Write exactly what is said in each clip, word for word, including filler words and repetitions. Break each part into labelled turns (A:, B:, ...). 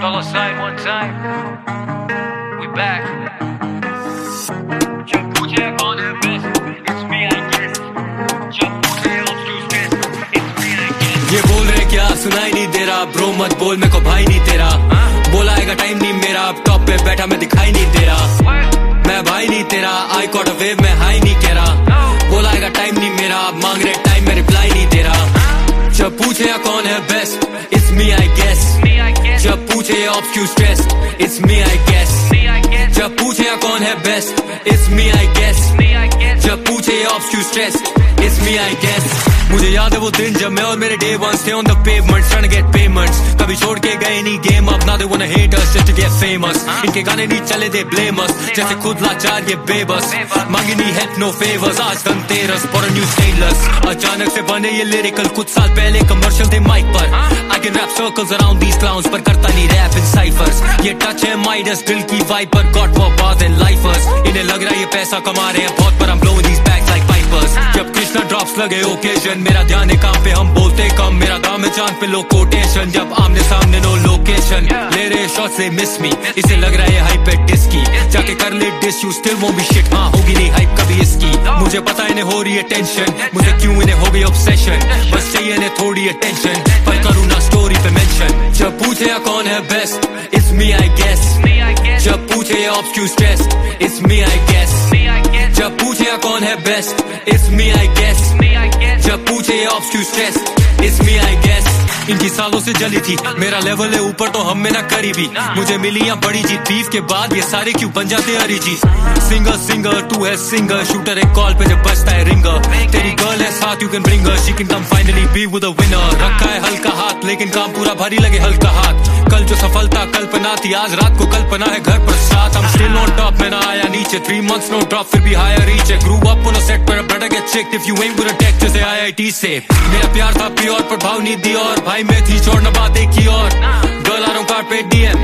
A: Dollar sign one time. We back. जब पूछे कौन है best, it's me I guess. जब पूछे obtuse best, it's me I guess.
B: ये बोल रहे क्या सुनाई नहीं दे रहा, ब्रो मत बोल मेरे को भाई नहीं तेरा. बोला आएगा टाइम नहीं मेरा, अब टॉप पे बैठा मैं दिखाई नहीं दे रहा. मैं भाई नहीं तेरा, आई कॉट अ वेव में हाई नहीं कह रहा. बोला आएगा टाइम नहीं मेरा, मांग रहे टाइम में रिप्लाई नहीं दे रहा. जब पूछे कौन है best, it's me I guess. जब पूछे obscures test, it's me I guess. जब पूछे कौन है best, it's me I guess. जब पूछे obscures test, it's me I guess. मुझे याद है वो दिन जब मैं और मेरे डे वंस थे on the pavement trying to get payments. कभी छोड़ के गए नहीं गेम, अब now they wanna hate us just to get famous. इनके गाने नहीं चले दे blame us, जैसे खुद लाचार ये बेबस. मांगी नहीं help no favors, आज Dhanteras for a new stateless. अचानक से बने ये lyrical, कुछ साल पहले कमर्शियल थे माइक पर. I can rap circles around these clowns, पर करता नहीं rap in ciphers. ये टच है Midas दिल की vibe पर, got for bars and lifers. इन्हें लग रहा है ये पैसा कमा रहे हैं बहुत, पर I'm blowing these bags like pipers. जब कृष्णा ड्रॉप्स लगे ओकेजन, मेरा ध्यान है काम पे हम बोलते कम. मेरा दाम है चांद पे लो कोटेशन, जब आमने सामने नो लोकेशन. ले रहे शॉट से मिस मी, इसे लग रहा है हाइप है डिस्की. जाके कर ले diss, you still won't be shit. हाँ होगी नहीं हाइप कभी इसकी. मुझे पता इन्हें हो रही है टेंशन, मुझे क्यों इन्हें हो गई ऑब्सेशन. बस चाहिए इन्हें थोड़ी अटेंशन, पर करूँ ना स्टोरी पे मेंशन. जब पूछे कौन है best, it's me I guess. जब पूछे obscures test, it's me I guess. जब पूछे कौन है best, it's me I guess. जब पूछे obscures test, it's me I guess. इनकी सालों से जली थी, मेरा लेवल है ऊपर तो हम में ना करीबी. मुझे मिली यहाँ बड़ी जीत, बीफ के बाद ये सारे क्यों बन जाते अरिजीत. सिंगर सिंगर तू है सिंगर, शूटर एक कॉल पे जब बजता है रिंगर. तेरी गर्ल है साथ, you can bring her, she can come finally be with a winner. रखा है हल्का हाथ, लेकिन काम पूरा भारी लगे हल्का हाथ. कल जो सफलता कल्पना थी, आज रात को कल्पना है घर पर साथ. हम स्टिल ऑन टॉप, मैं ना आया नीचे. थ्री मंथ्स नो ड्रॉप, फिर भी हायर रीच है. Grew up on a set पर better get checked if you am with a tech, जैसे आई आई टी से. मेरा प्यार था प्योर पर भाव नहीं दी, और भाई मैं थी छोड़ना बात एक ही और. गर्ल आ रहा हूँ carpet DM,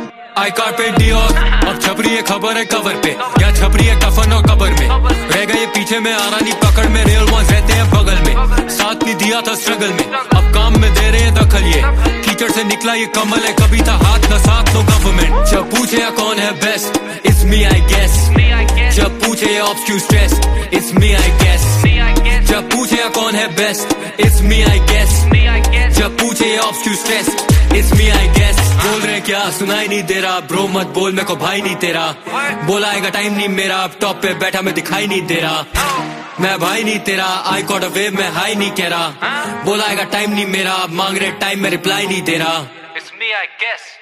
B: I carpet D. और अब छपरी है खबर है कवर पे, या छपरी है कफन और कबर में. रह गए पीछे में, आना नहीं पकड़ में. रियल वंस रहते हैं बगल में, साथ नहीं दिया था स्ट्रगल में. अब काम में दे रहे हैं दखल, ये कीचड़ से निकला ये कमल है. कभी था हाथ न साथ नो गवर्नमेंट. जब पूछे कौन है best, it's me I guess. जब पूछे obscures test, it's me I guess. जब पूछे कौन है best, it's me I guess. जब पूछे obscures test, it's me I guess. बोल रहे क्या सुनाई नहीं दे रहा, ब्रो मत बोल मेरे को भाई नहीं तेरा. बोला आएगा टाइम नहीं मेरा, अब टॉप पे बैठा मैं दिखाई नहीं दे रहा. मैं भाई नहीं तेरा, आई कॉट अ वेव में हाई नहीं कह रहा. बोला आएगा टाइम नहीं मेरा, मांग रहे टाइम में रिप्लाई नहीं दे रहा.
A: It's me I guess.